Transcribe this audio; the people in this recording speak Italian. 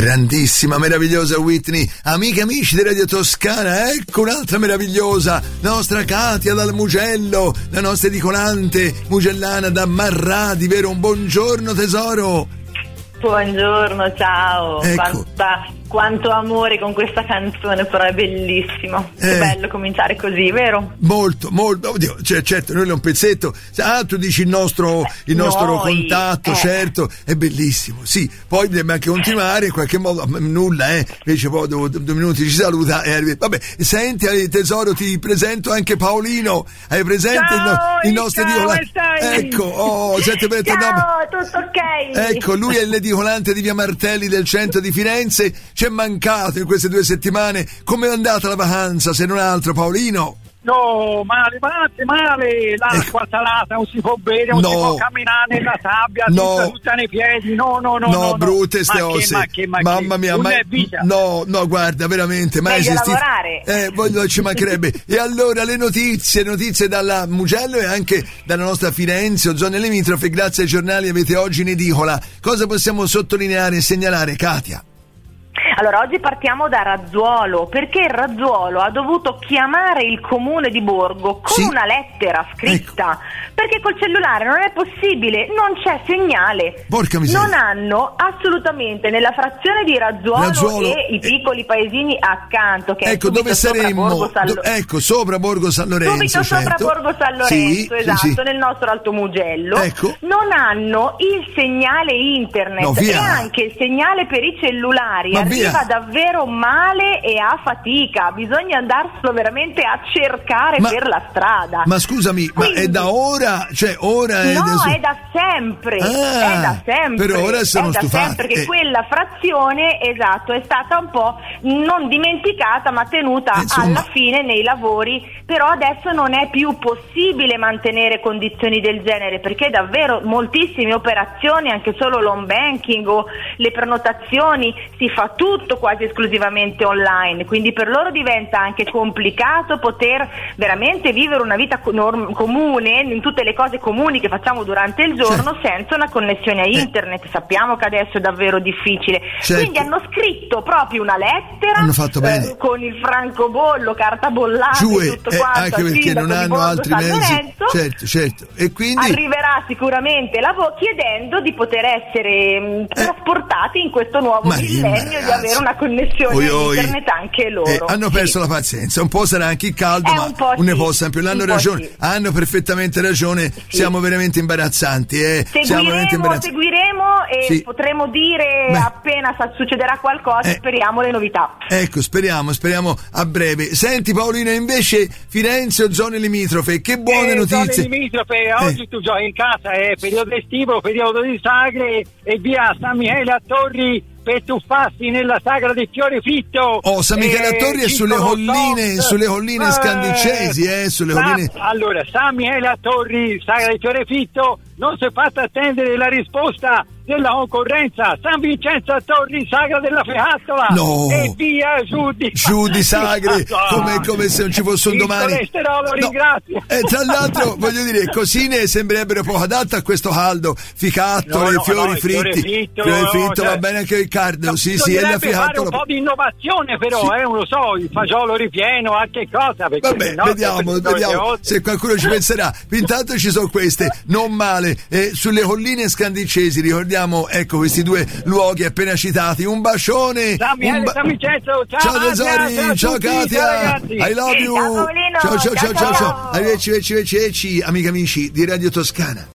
Grandissima, meravigliosa Whitney. Amiche e amici di Radio Toscana, ecco un'altra meravigliosa, la nostra Katia dal Mugello, la nostra edicolante mugellana da Marradi, vero? Un buongiorno tesoro. Buongiorno, ciao. Ecco. Quanto amore con questa canzone, però è bellissimo. Che bello cominciare così, vero? Molto, molto. Oddio, certo, noi è un pezzetto. Ah, tu dici il nostro contatto, certo, è bellissimo. Sì, poi dobbiamo anche continuare in qualche modo. Nulla, invece poi dopo 2 minuti ci saluta. Vabbè, senti, tesoro, ti presento anche Paolino. Hai presente il nostro edicolante? Ecco, senti, ciao, tutto ok? Ecco, lui è l'edicolante di Via Martelli del centro di Firenze. Ci è mancato in queste 2 settimane. Come è andata la vacanza, se non altro, Paolino? No, male, l'acqua salata non si può bere, non si può camminare nella sabbia, tutta nei piedi, no, brutte ste cose. Mamma mia, no, guarda, veramente, mai esistito. Ci mancherebbe. E allora le notizie dalla Mugello e anche dalla nostra Firenze o zone limitrofe, grazie ai giornali avete oggi in edicola. Cosa possiamo sottolineare e segnalare, Katia? Allora, oggi partiamo da Razzuolo, perché il Razzuolo ha dovuto chiamare il comune di Borgo con una lettera scritta, perché col cellulare non è possibile, non c'è segnale. Porca miseria. Non hanno assolutamente nella frazione di Razzuolo e i piccoli paesini accanto, che è dove saremmo? Sopra Borgo San Lorenzo. Subito sopra Borgo San Lorenzo, esatto, nel nostro Alto Mugello. Non hanno il segnale internet e anche il segnale per i cellulari. Arriva davvero male e a fatica, bisogna andarselo veramente a cercare per la strada. Ma scusami, ma è da ora? Cioè ora è è da sempre. È da sempre. Per ora sono stufati. Perché quella frazione, esatto, è stata un po' non dimenticata ma tenuta alla fine nei lavori, però adesso non è più possibile mantenere condizioni del genere, perché davvero moltissime operazioni, anche solo l'home banking o le prenotazioni, si fa tutto quasi esclusivamente online, quindi per loro diventa anche complicato poter veramente vivere una vita comune in tutte le cose comuni che facciamo durante il giorno senza una connessione a internet. Sappiamo che adesso è davvero difficile, quindi hanno scritto proprio una lettera con il francobollo, carta bollata e tutto quanto, anche perché non hanno altri mezzi. Certo. E quindi arriverà sicuramente chiedendo di poter essere trasportati in questo nuovo millennio, di avere una connessione a internet anche loro. Hanno perso la pazienza, un po' sarà anche il caldo, ma ne può sempre. Hanno ragione, hanno perfettamente ragione. Siamo veramente imbarazzanti. Seguiremo e potremo dire appena succederà qualcosa. Speriamo le novità. Ecco, speriamo a breve. Senti Paolino, invece Firenze o zone limitrofe, che buone notizie. Zone limitrofe, oggi tu giochi in casa, è periodo estivo, periodo di sagre, e via San Michele a Torri per tuffarsi nella sagra di Fiore Fritto. San Michele a Torri è sulle colline scandicesi, sulle colline. Allora, San Michele a Torri, sagra di Fiore Fritto, non si è fatta attendere la risposta della concorrenza. San Vincenzo a Torri, sagra della Fehattola, e via giù di sagre, come se non ci fosse un domani. Il colesterolo ringrazia. E tra l'altro voglio dire, cosine sembrerebbero poco adatte a questo caldo. Ficattole, fiori fritti, va bene anche il cardo, è la fare un po' di innovazione, però non lo so, il fagiolo ripieno, anche cosa, perché vediamo se qualcuno ci penserà. Intanto ci sono queste, non male, sulle colline scandicesi, ricordiamo, questi 2 luoghi appena citati. Un bacione, San Vincenzo, ciao tesori, ciao Katia, I love you, ciao, arrivederci amiche amici di Radio Toscana.